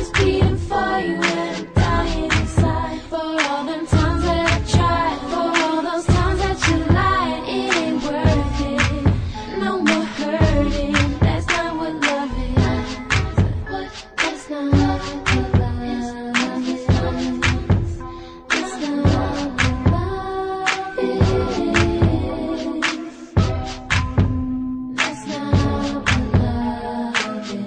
is beating for you and I'm dying inside. For all them times that I tried, for all those times that you lied, it ain't worth it. No more hurting, that's not what love is. That's not what love is. That's not what love is. That's not what love is.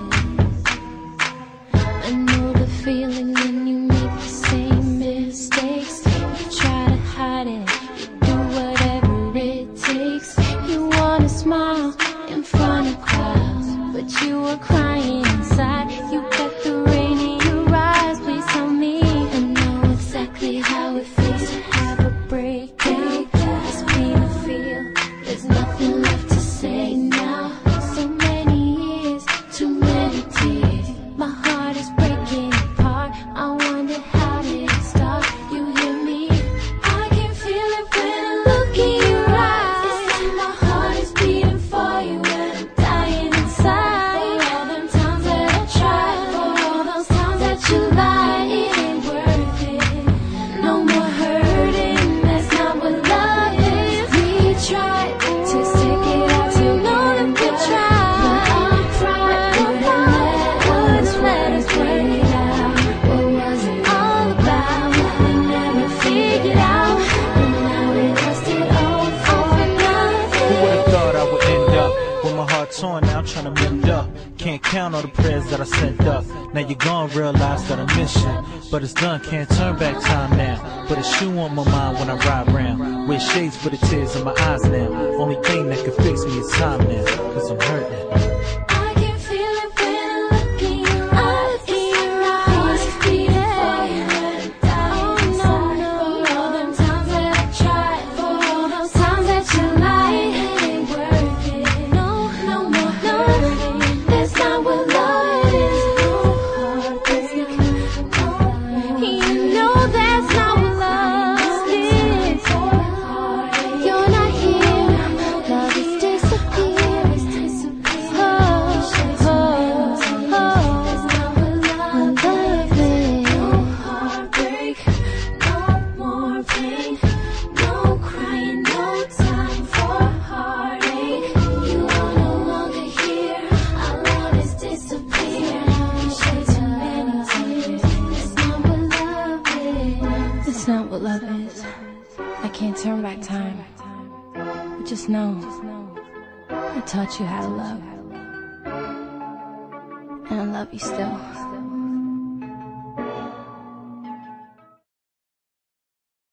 I know the feeling when you make the same mistakes. You try to hide it, you do whatever it takes. You wanna smile in front of crowds, but you were crying inside. You got the rain in your eyes, please tell me. I know exactly how it feels to have a breakdown. This pain I feel, there's nothing left to say now. So many years, too many tears. My heart is breaking apart. I wonder how did it start? You hear me? I can feel it when I look in your eyes. It's like my heart is beating for you and I'm dying inside. For all them times that I tried, for all those times that you lied, it ain't worth it. No more hurting, that's not what love is. We tried to stick it out, to know that we tried. But our pride wouldn't let us break it out. What was it all about? We never figured out, and now we lost it all for nothing. Who would've thought I would end up with my heart torn out trying to mend up? Can't count all the prayers that I sent up. Now you're gone, realize that I miss you. But it's done, can't turn back time now. But it's you on my mind when I ride round. Wear shades for the tears in my eyes now. Only thing that can fix me is time now, cause I'm hurting. I can feel it when I look in your eyes. In your eyes, it's beating for you and I'm dying inside. For all them times that I tried, for all those times that you lied, it ain't worth it. No more hurting, that's not what love is. No heartbreak, you know that's not what love is. You're not here, love is disappearing. That's not what love is. No heartbreak, no more pain, no crying, no time for heartache. You are no longer here, our love is disappearing. You shed too many tears, that's not what love is. That's not what love is. I can't turn back time, but just know I taught you how to love, and I love you still.